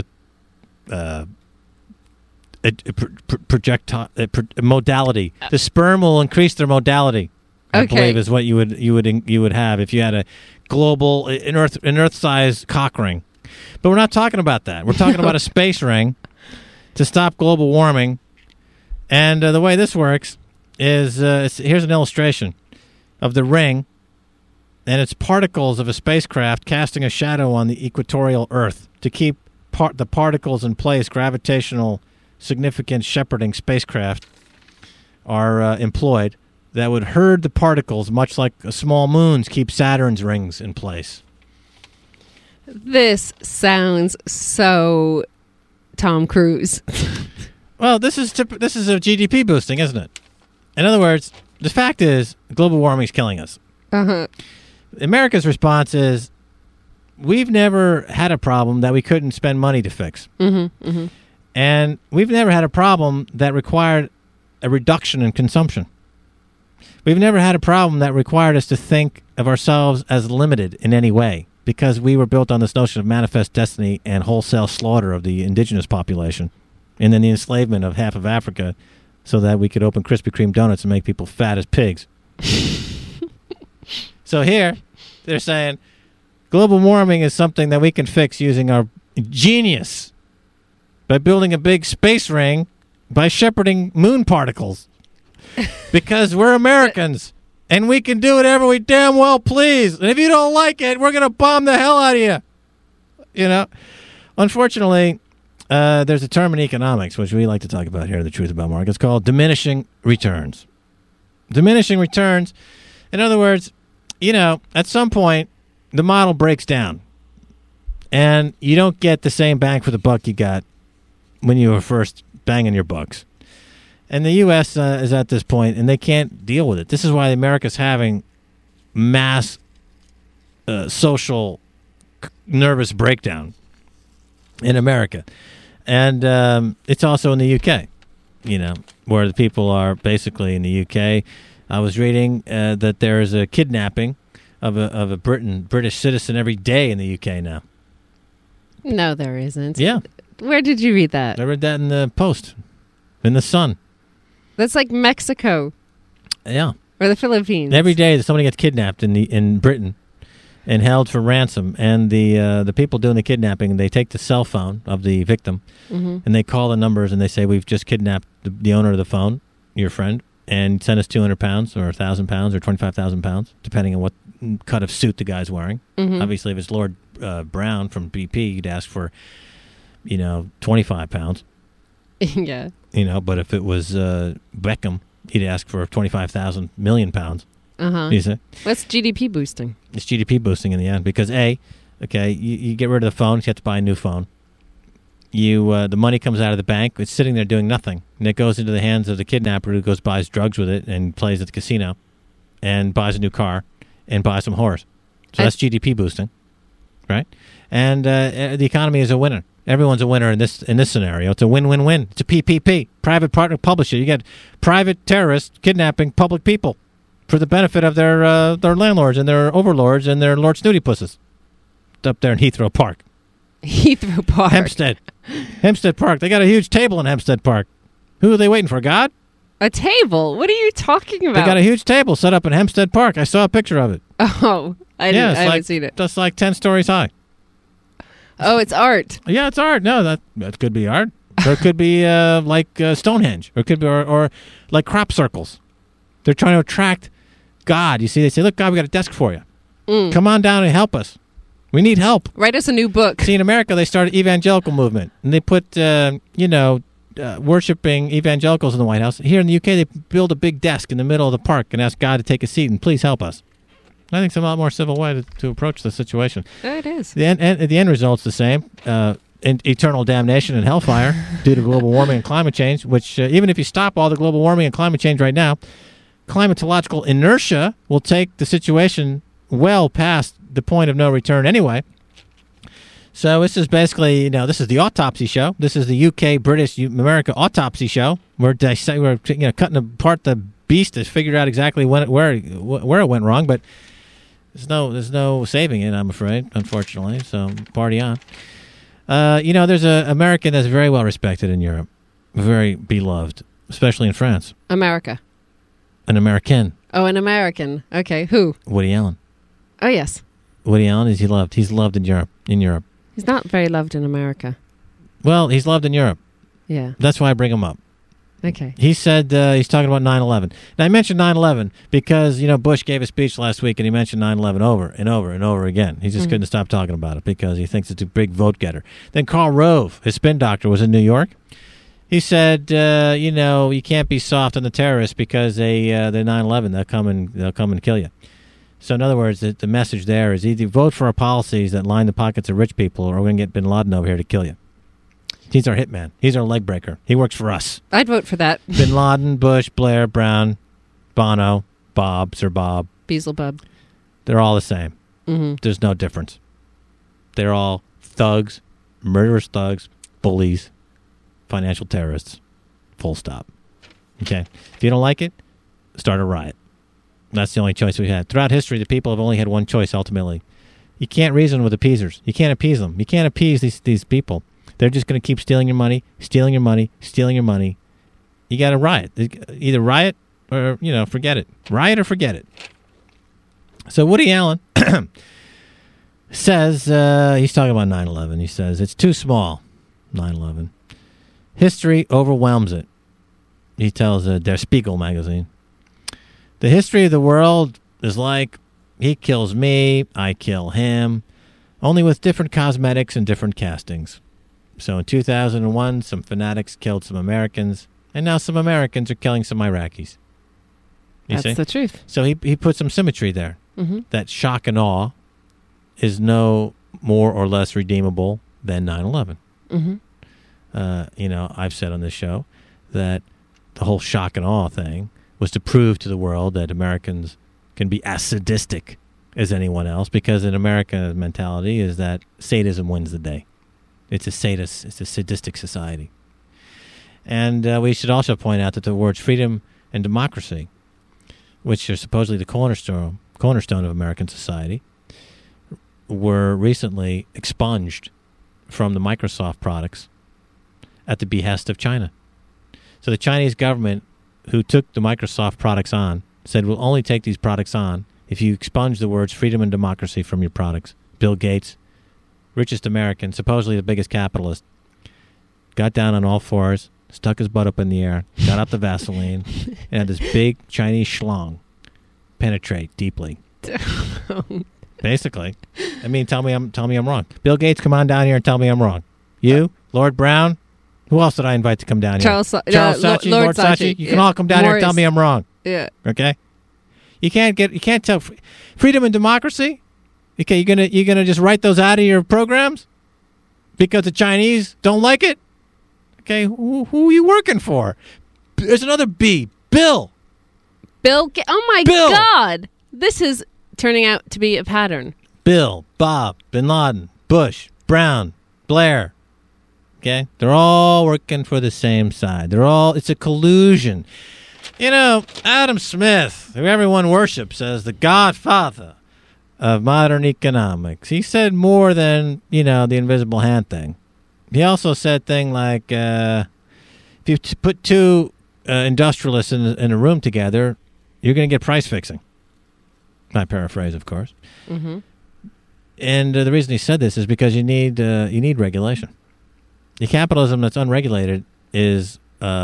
modality. The sperm will increase their modality. I believe is what you would have if you had a global an Earth-sized cock ring. But we're not talking about that. We're talking about a space ring to stop global warming. And the way this works is here's an illustration of the ring, and it's particles of a spacecraft casting a shadow on the equatorial Earth to keep the particles in place. Gravitational significant shepherding spacecraft are employed that would herd the particles, much like small moons keep Saturn's rings in place. This sounds so Tom Cruise. Well, this is a GDP boosting, isn't it? In other words, the fact is global warming is killing us. Uh-huh. America's response is we've never had a problem that we couldn't spend money to fix. Mm-hmm, mm-hmm. And we've never had a problem that required a reduction in consumption. We've never had a problem that required us to think of ourselves as limited in any way because we were built on this notion of manifest destiny and wholesale slaughter of the indigenous population. And then the enslavement of half of Africa so that we could open Krispy Kreme donuts and make people fat as pigs. So here, they're saying global warming is something that we can fix using our genius by building a big space ring by shepherding moon particles. Because we're Americans, and we can do whatever we damn well please. And if you don't like it, we're going to bomb the hell out of you. You know? Unfortunately, there's a term in economics, which we like to talk about here, The Truth About Markets, called diminishing returns. Diminishing returns, in other words, at some point, the model breaks down, and you don't get the same bang for the buck you got when you were first banging your bucks. And the U.S. is at this point, and they can't deal with it. This is why America's having mass social nervous breakdown in America. And it's also in the UK, where the people are basically in the UK. I was reading that there is a kidnapping of a British citizen every day in the UK now. No, there isn't. Yeah. Where did you read that? I read that in the Post, in the Sun. That's like Mexico. Yeah. Or the Philippines. Every day somebody gets kidnapped in Britain and held for ransom. And the people doing the kidnapping, they take the cell phone of the victim, mm-hmm. and they call the numbers and they say, we've just kidnapped the owner of the phone, your friend, and send us £200 or £1,000 or £25,000, depending on what cut of suit the guy's wearing. Mm-hmm. Obviously, if it's Lord Brown from BP, you'd ask for, £25. Yeah. But if it was Beckham, he'd ask for 25,000 million pounds. Uh-huh. You see? That's GDP boosting. It's GDP boosting in the end because you get rid of the phone, you have to buy a new phone. The money comes out of the bank, it's sitting there doing nothing, and it goes into the hands of the kidnapper who goes buys drugs with it and plays at the casino and buys a new car and buys some whores. So that's GDP boosting, right? And the economy is a winner. Everyone's a winner in this scenario. It's a win-win-win. It's a PPP, private partner publisher. You get private terrorists kidnapping public people for the benefit of their landlords and their overlords and their Lord Snooty pusses. It's up there in Heathrow Park. Heathrow Park. Hempstead Park. They got a huge table in Hempstead Park. Who are they waiting for? God? A table? What are you talking about? They got a huge table set up in Hempstead Park. I saw a picture of it. Oh, I haven't seen it. Just like 10 stories high. Oh, it's art. Yeah, it's art. No, that could be art. Or it could be like Stonehenge. Or it could be or like crop circles. They're trying to attract God. You see, they say, look, God, we got a desk for you. Come on down and help us. We need help. Write us a new book. See, in America, they started evangelical movement. And they put, worshiping evangelicals in the White House. Here in the UK, they build a big desk in the middle of the park and ask God to take a seat and please help us. I think it's a lot more civil way to approach the situation. It is. The end result's the same. Eternal damnation and hellfire due to global warming and climate change, which even if you stop all the global warming and climate change right now, climatological inertia will take the situation well past the point of no return anyway. So this is basically, this is the autopsy show. This is the UK, British, America autopsy show. We're cutting apart the beast to figure out exactly where it went wrong, but there's no saving it, I'm afraid, unfortunately. So party on. There's an American that's very well respected in Europe, very beloved, especially in France. America. An American. Oh, an American. Okay, who? Woody Allen. Oh, yes. Woody Allen, is he loved? He's loved in Europe. He's not very loved in America. Well, he's loved in Europe. Yeah. That's why I bring him up. Okay. He said he's talking about 9/11. Now, I mentioned 9/11 because, Bush gave a speech last week and he mentioned 9/11 over and over and over again. He just couldn't stop talking about it because he thinks it's a big vote getter. Then Karl Rove, his spin doctor, was in New York. He said, you can't be soft on the terrorists because they're 9/11. They'll come and kill you. So in other words, the message there is either vote for our policies that line the pockets of rich people or we're going to get bin Laden over here to kill you. He's our hitman. He's our leg breaker. He works for us. I'd vote for that. Bin Laden, Bush, Blair, Brown, Bono, Sir Bob. Beelzebub. They're all the same. Mm-hmm. There's no difference. They're all thugs, murderous thugs, bullies, financial terrorists. Full stop. Okay? If you don't like it, start a riot. That's the only choice we had. Throughout history, the people have only had one choice, ultimately. You can't reason with appeasers. You can't appease them. You can't appease these people. They're just going to keep stealing your money, stealing your money, stealing your money. You got to riot. Either riot or, forget it. Riot or forget it. So Woody Allen says, he's talking about 9/11. He says, it's too small, 9/11. History overwhelms it. He tells Der Spiegel magazine. The history of the world is like he kills me, I kill him, only with different cosmetics and different castings. So in 2001, some fanatics killed some Americans, and now some Americans are killing some Iraqis. That's the truth. So he put some symmetry there. Mm-hmm. That shock and awe is no more or less redeemable than 9/11. Mm-hmm. I've said on this show that the whole shock and awe thing was to prove to the world that Americans can be as sadistic as anyone else, because in American mentality is that sadism wins the day. It's a sadistic society. And we should also point out that the words freedom and democracy, which are supposedly the cornerstone of American society, were recently expunged from the Microsoft products at the behest of China. So the Chinese government, who took the Microsoft products on, said, we'll only take these products on if you expunge the words freedom and democracy from your products. Bill Gates, richest American, supposedly the biggest capitalist, got down on all fours, stuck his butt up in the air, got out the Vaseline, and had this big Chinese schlong penetrate deeply. Basically. I mean, tell me I'm wrong. Bill Gates, come on down here and tell me I'm wrong. You, Lord Brown, who else did I invite to come down here? Charles Saatchi, Lord Saatchi. You can all come down here and tell me I'm wrong. Yeah. Okay? You can't tell freedom and democracy? Okay, you're gonna just write those out of your programs because the Chinese don't like it? Okay, who are you working for? There's another B. Bill. Oh my Bill. God. This is turning out to be a pattern. Bill, Bob, Bin Laden, Bush, Brown, Blair. Okay? They're all working for the same side. It's a collusion. Adam Smith, who everyone worships as the godfather of modern economics, he said more than, the invisible hand thing. He also said thing like, if you put two industrialists in a room together, you're going to get price fixing. My paraphrase, of course. Mm-hmm. And the reason he said this is because you need regulation. The capitalism that's unregulated is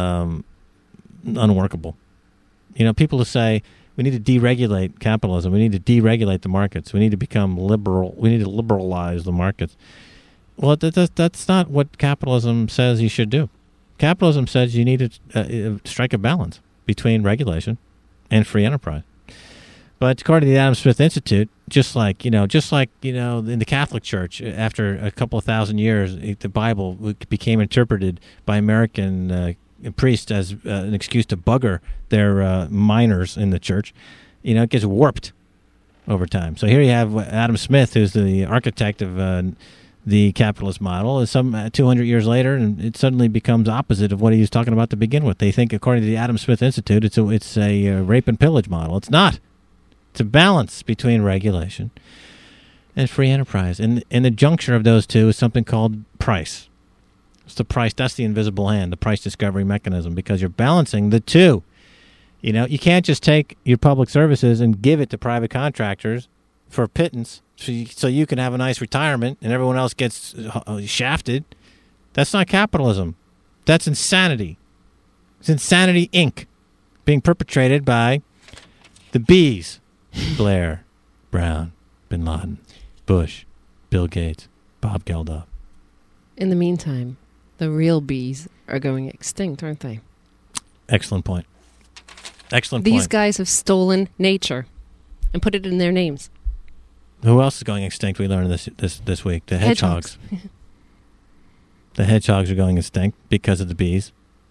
unworkable. People who say we need to deregulate capitalism, we need to deregulate the markets, we need to become liberal, we need to liberalize the markets. Well, that's not what capitalism says you should do. Capitalism says you need to strike a balance between regulation and free enterprise. But according to the Adam Smith Institute, just like in the Catholic Church, after a couple of thousand years, the Bible became interpreted by American priests as an excuse to bugger their minors in the church. It gets warped over time. So here you have Adam Smith, who's the architect of the capitalist model, is some 200 years later, and it suddenly becomes opposite of what he was talking about to begin with. They think, according to the Adam Smith Institute, it's a rape and pillage model. It's not. It's a balance between regulation and free enterprise. And the juncture of those two is something called price. It's the price. That's the invisible hand, the price discovery mechanism, because you're balancing the two. You can't just take your public services and give it to private contractors for pittance so you can have a nice retirement and everyone else gets shafted. That's not capitalism. That's insanity. It's Insanity, Inc., being perpetrated by the bees. Blair, Brown, Bin Laden, Bush, Bill Gates, Bob Geldof. In the meantime, the real bees are going extinct, aren't they? Excellent point. These guys have stolen nature and put it in their names. Who else is going extinct? We learned this week. The hedgehogs. The hedgehogs are going extinct because of the bees.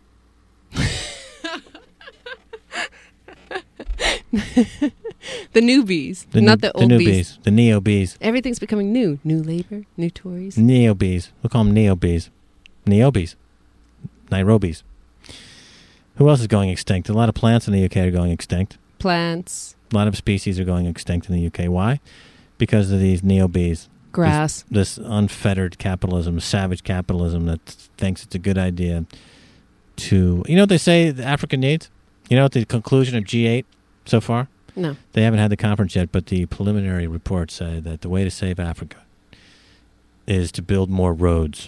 The new bees, not the old new bees. The neo bees. Everything's becoming new. New labor, new Tories. Neo bees. We'll call them neo bees. Neobees. Nairobis. Who else is going extinct? A lot of plants in the UK are going extinct. Plants. A lot of species are going extinct in the UK. Why? Because of these neo bees. Grass. This unfettered capitalism, savage capitalism that thinks it's a good idea to... You know what they say Africa needs? You know what the conclusion of G8 so far? No. They haven't had the conference yet, but the preliminary reports say that the way to save Africa is to build more roads.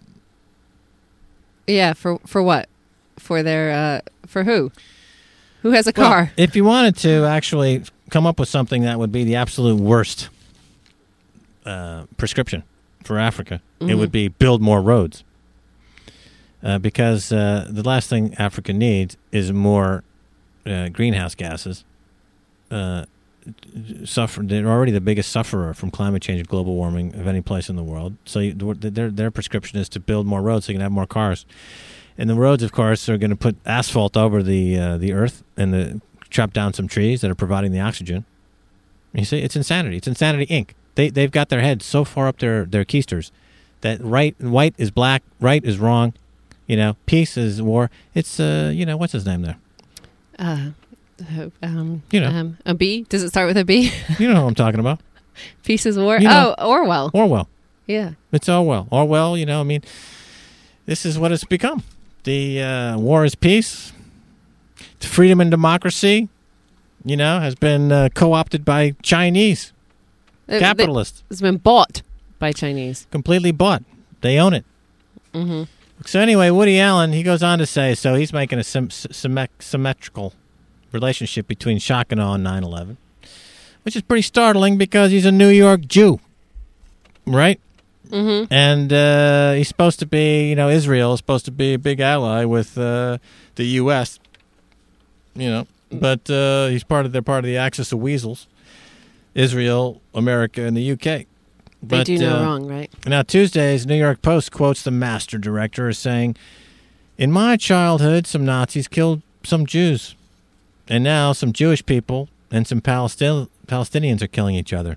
Yeah, for what? For their for who? Who has a car? Well, if you wanted to actually come up with something that would be the absolute worst prescription for Africa, it would be build more roads. Because the last thing Africa needs is more greenhouse gases. They're already the biggest sufferer from climate change and global warming of any place in the world. So their prescription is to build more roads so you can have more cars. And the roads, of course, are going to put asphalt over the earth and chop down some trees that are providing the oxygen. You see, it's insanity. It's Insanity, Inc. They've got their heads so far up their keisters that white is black, right is wrong. Peace is war. It's what's his name there? A B? Does it start with a B? You know what I'm talking about. Peace is war. Orwell. Orwell. Yeah. It's Orwell. Orwell. This is what it's become. The war is peace. Freedom and democracy, has been co-opted by Chinese capitalists. It's been bought by Chinese. Completely bought. They own it. Mm-hmm. So anyway, Woody Allen, he goes on to say, so he's making a symmetrical relationship between shock and awe and 9/11, which is pretty startling because he's a New York Jew, right? Mm-hmm. And he's supposed to be, Israel is supposed to be a big ally with the U.S., but they're part of the axis of weasels, Israel, America, and the U.K. They do no wrong, right? Now, Tuesday's New York Post quotes the master director as saying, in my childhood, some Nazis killed some Jews. And now some Jewish people and some Palestinians are killing each other.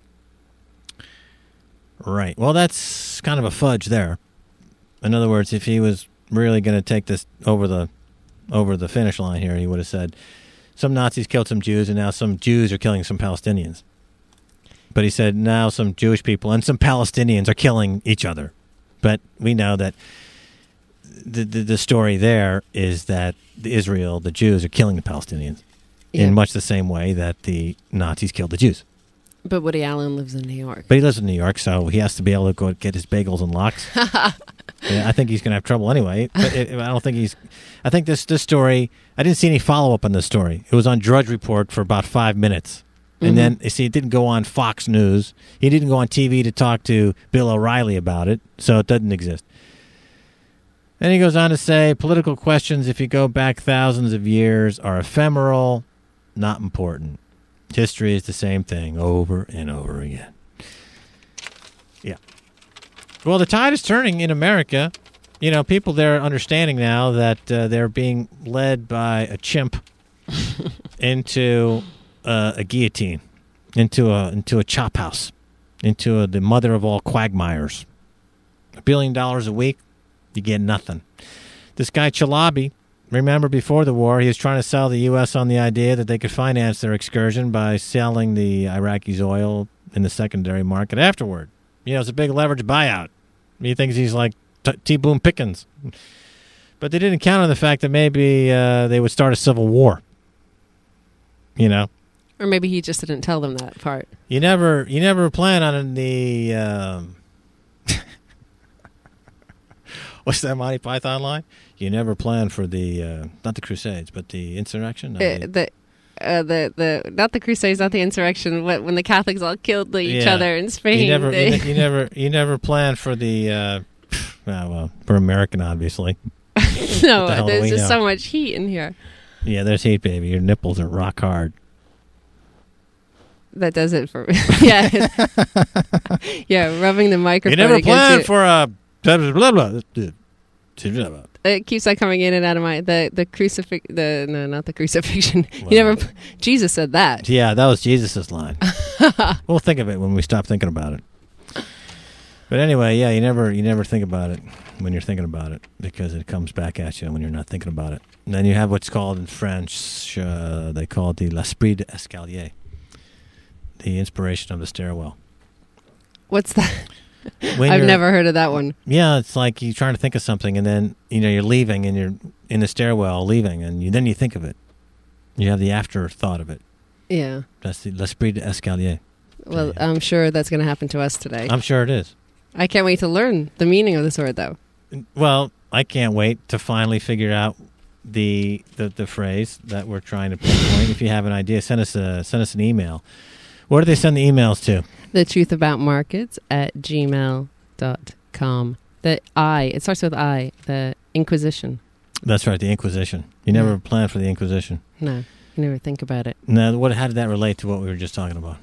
Right. Well, that's kind of a fudge there. In other words, if he was really going to take this over the finish line here, he would have said, some Nazis killed some Jews, and now some Jews are killing some Palestinians. But he said now some Jewish people and some Palestinians are killing each other. But we know that the story there is that the Jews are killing the Palestinians in much the same way that the Nazis killed the Jews. But Woody Allen lives in New York. But he lives in New York, so he has to be able to go get his bagels and lox. I think he's going to have trouble anyway. But I think this story, I didn't see any follow-up on this story. It was on Drudge Report for about 5 minutes. And then, you see, it didn't go on Fox News. He didn't go on TV to talk to Bill O'Reilly about it, so it doesn't exist. And he goes on to say, political questions, if you go back thousands of years, are ephemeral, not important. History is the same thing over and over again. Yeah. Well, the tide is turning in America. You know, people there are understanding now that they're being led by a chimp into a guillotine, into a chop house, into the mother of all quagmires. $1 billion a week, you get nothing. This guy Chalabi, remember before the war, he was trying to sell the U.S. on the idea that they could finance their excursion by selling the Iraqis oil in the secondary market afterward. You know, it's a big leverage buyout. He thinks he's like T-Boone Pickens. But they didn't count on the fact that maybe they would start a civil war. You know? Or maybe he just didn't tell them that part. You never plan on the... what's that Monty Python line? You never plan for the not the Crusades, but the insurrection. Not the Crusades, not the insurrection. When the Catholics all killed each other in Spain. You never plan for the for American, obviously. No, there's just so much heat in here. Yeah, there's heat, baby. Your nipples are rock hard. That does it for me. Yeah, yeah, rubbing the microphone. You never plan for a. Blah, blah, blah. It keeps on coming in and out of my the crucifix. Not the crucifixion. Well, you never. Jesus said that. Yeah, that was Jesus's line. We'll think of it when we stop thinking about it. But anyway, yeah, you never think about it when you're thinking about it because it comes back at you when you're not thinking about it. And then you have what's called in French, they call it the l'esprit d'escalier, the inspiration of the stairwell. What's that? I've never heard of that one. Yeah, it's like you're trying to think of something, and then you're leaving, and you're in the stairwell leaving, and then you think of it. You have the afterthought of it. Yeah. That's the l'esprit d'escalier. Well, I'm sure that's going to happen to us today. I'm sure it is. I can't wait to learn the meaning of this word, though. Well, I can't wait to finally figure out the phrase that we're trying to pinpoint. If you have an idea, send us an email. Where do they send the emails to? thetruthaboutmarkets@gmail.com. It starts with I, the Inquisition. That's right, the Inquisition. You never planned for the Inquisition. No, you never think about it. Now, how did that relate to what we were just talking about?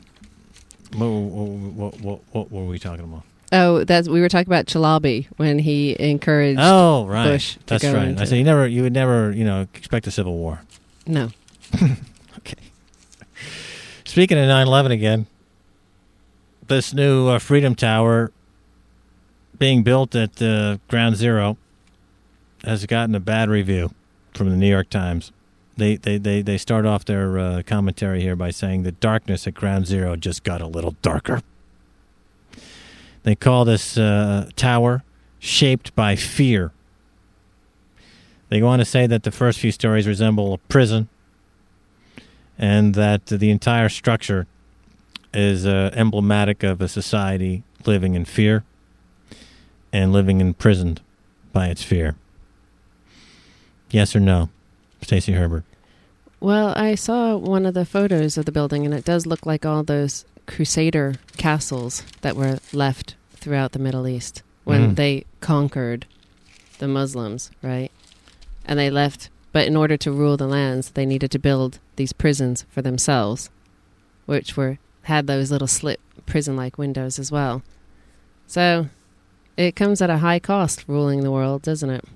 What were we talking about? Oh, we were talking about Chalabi when he encouraged Bush to go into. I said you would never expect a civil war. No. Okay. Speaking of 9/11 again, this new Freedom Tower being built at Ground Zero has gotten a bad review from the New York Times. They start off their commentary here by saying the darkness at Ground Zero just got a little darker. They call this tower shaped by fear. They go on to say that the first few stories resemble a prison and that the entire structure is emblematic of a society living in fear and living imprisoned by its fear. Yes or no, Stacey Herbert? Well, I saw one of the photos of the building, and it does look like all those Crusader castles that were left throughout the Middle East when they conquered the Muslims, right? And they left, but in order to rule the lands, they needed to build these prisons for themselves, which had those little slit prison-like windows as well. So it comes at a high cost ruling the world, doesn't it?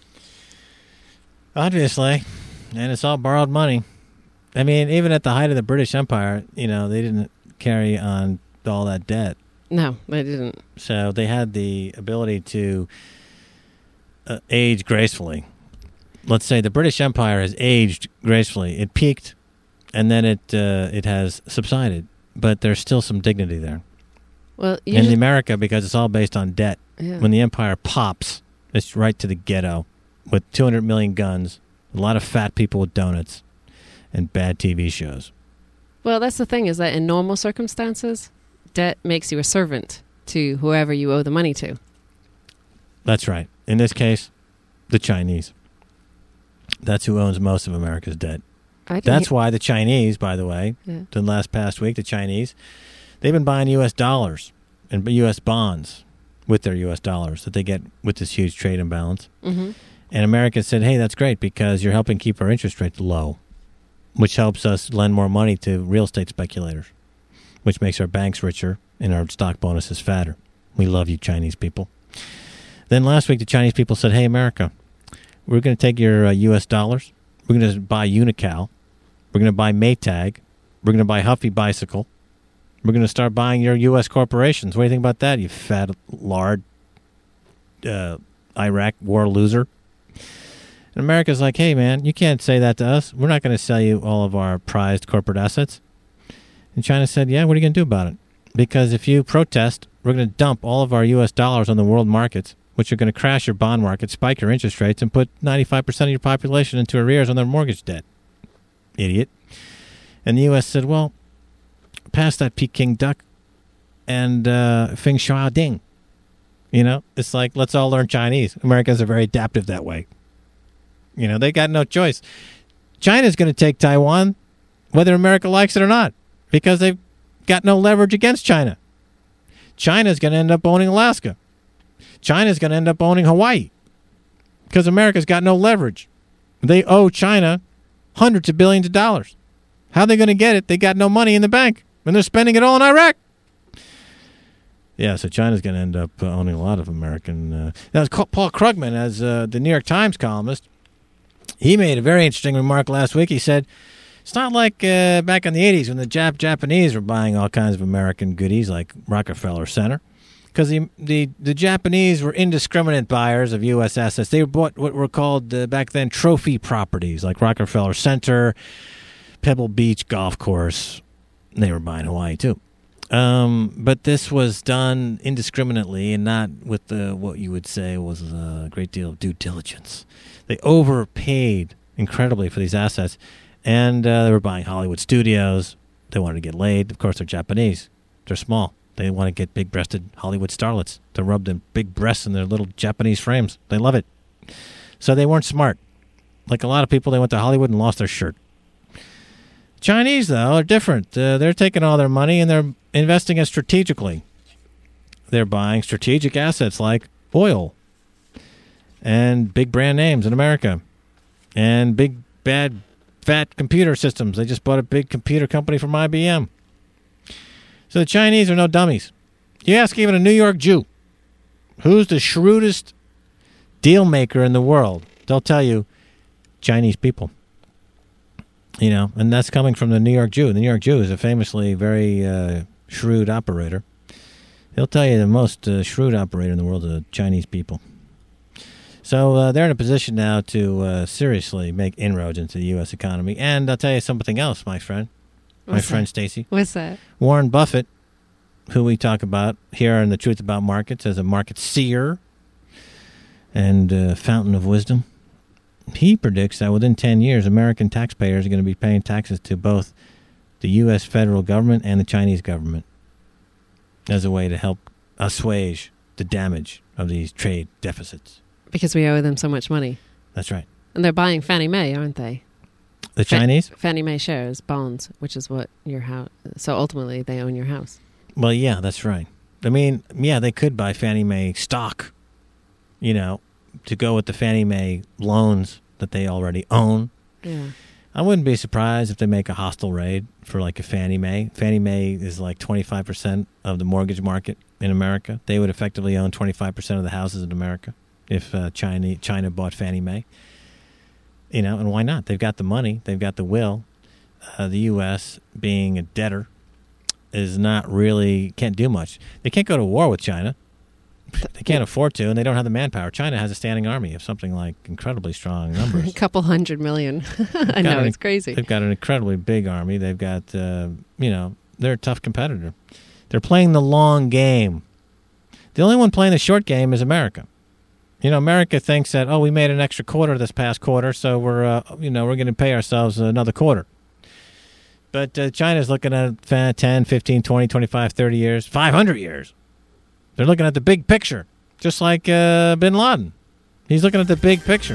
Obviously, and it's all borrowed money. I mean, even at the height of the British Empire, they didn't carry on all that debt. No, they didn't. So they had the ability to age gracefully. Let's say the British Empire has aged gracefully. It peaked, and then it has subsided, but there's still some dignity there. Well, in America, because it's all based on debt, when the empire pops, it's right to the ghetto with 200 million guns, a lot of fat people with donuts, and bad TV shows. Well, that's the thing, is that in normal circumstances, debt makes you a servant to whoever you owe the money to. That's right. In this case, the Chinese. That's who owns most of America's debt. That's why the Chinese, by the way, the past week, the Chinese, they've been buying U.S. dollars and U.S. bonds with their U.S. dollars that they get with this huge trade imbalance. Mm-hmm. And America said, hey, that's great because you're helping keep our interest rates low. which helps us lend more money to real estate speculators, which makes our banks richer and our stock bonuses fatter. We love you, Chinese people. Then last week, the Chinese people said, hey, America, we're going to take your U.S. dollars. We're going to buy Unical. We're going to buy Maytag. We're going to buy Huffy Bicycle. We're going to start buying your U.S. corporations. What do you think about that, you fat, lard, Iraq war loser? And America's like, hey, man, you can't say that to us. We're not going to sell you all of our prized corporate assets. And China said, yeah, what are you going to do about it? Because if you protest, we're going to dump all of our U.S. dollars on the world markets, which are going to crash your bond market, spike your interest rates, and put 95% of your population into arrears on their mortgage debt. Idiot. And the U.S. said, well, pass that Peking duck and Feng Shui Ding. You know, it's like, let's all learn Chinese. Americans are very adaptive that way. You know, they got no choice. China's going to take Taiwan, whether America likes it or not, because they've got no leverage against China. China's going to end up owning Alaska. China's going to end up owning Hawaii because America's got no leverage. They owe China hundreds of billions of dollars. How are they going to get it? They got no money in the bank, and they're spending it all in Iraq. Yeah, so China's going to end up owning a lot of American... Now, Paul Krugman, as the New York Times columnist, he made a very interesting remark last week. He said, it's not like back in the 80s when the Japanese were buying all kinds of American goodies like Rockefeller Center, because the Japanese were indiscriminate buyers of U.S. assets. They bought what were called back then trophy properties like Rockefeller Center, Pebble Beach Golf Course. They were buying Hawaii too. But this was done indiscriminately and not with what you would say was a great deal of due diligence. They overpaid incredibly for these assets, and they were buying Hollywood studios. They wanted to get laid. Of course, they're Japanese. They're small. They want to get big-breasted Hollywood starlets to rub them big breasts in their little Japanese frames. They love it. So they weren't smart. Like a lot of people, they went to Hollywood and lost their shirt. Chinese, though, are different. They're taking all their money and they're investing it strategically. They're buying strategic assets like oil and big brand names in America and big, bad, fat computer systems. They just bought a big computer company from IBM. So the Chinese are no dummies. You ask even a New York Jew, who's the shrewdest deal maker in the world, they'll tell you Chinese people. You know, and that's coming from the New York Jew. The New York Jew is a famously very shrewd operator. He'll tell you the most shrewd operator in the world are the Chinese people. So they're in a position now to seriously make inroads into the U.S. economy. And I'll tell you something else, my friend. My friend Stacy. What's that? Warren Buffett, who we talk about here in The Truth About Markets as a market seer and fountain of wisdom. He predicts that within 10 years, American taxpayers are going to be paying taxes to both the U.S. federal government and the Chinese government as a way to help assuage the damage of these trade deficits. Because we owe them so much money. That's right. And they're buying Fannie Mae, aren't they? The Chinese? Fannie Mae shares, bonds, which is what your house... So ultimately, they own your house. Well, yeah, that's right. I mean, yeah, they could buy Fannie Mae stock, you know, to go with the Fannie Mae loans that they already own. Yeah. I wouldn't be surprised if they make a hostile raid for like a Fannie Mae. Fannie Mae is like 25% of the mortgage market in America. They would effectively own 25% of the houses in America if China bought Fannie Mae. You know, and why not? They've got the money. They've got the will. The U.S., being a debtor, is not really, can't do much. They can't go to war with China. They can't afford to, and they don't have the manpower. China has a standing army of something like incredibly strong numbers. A couple 100 million. I know, it's crazy. They've got an incredibly big army. They've got, you know, they're a tough competitor. They're playing the long game. The only one playing the short game is America. You know, America thinks that, oh, we made an extra quarter this past quarter, so we're going to pay ourselves another quarter. But China's looking at 10, 15, 20, 25, 30 years, 500 years. They're looking at the big picture, just like Bin Laden. He's looking at the big picture.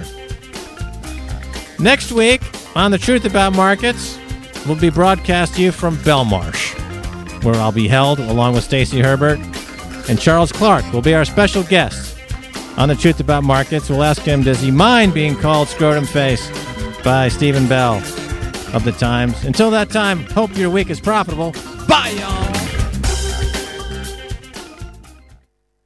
Next week on The Truth About Markets, we'll be broadcast to you from Belmarsh, where I'll be held along with Stacey Herbert, and Charles Clark will be our special guest. On The Truth About Markets, we'll ask him, does he mind being called Scrotum Face by Stephen Bell? of the times. Until that time, hope your week is profitable. Bye, y'all.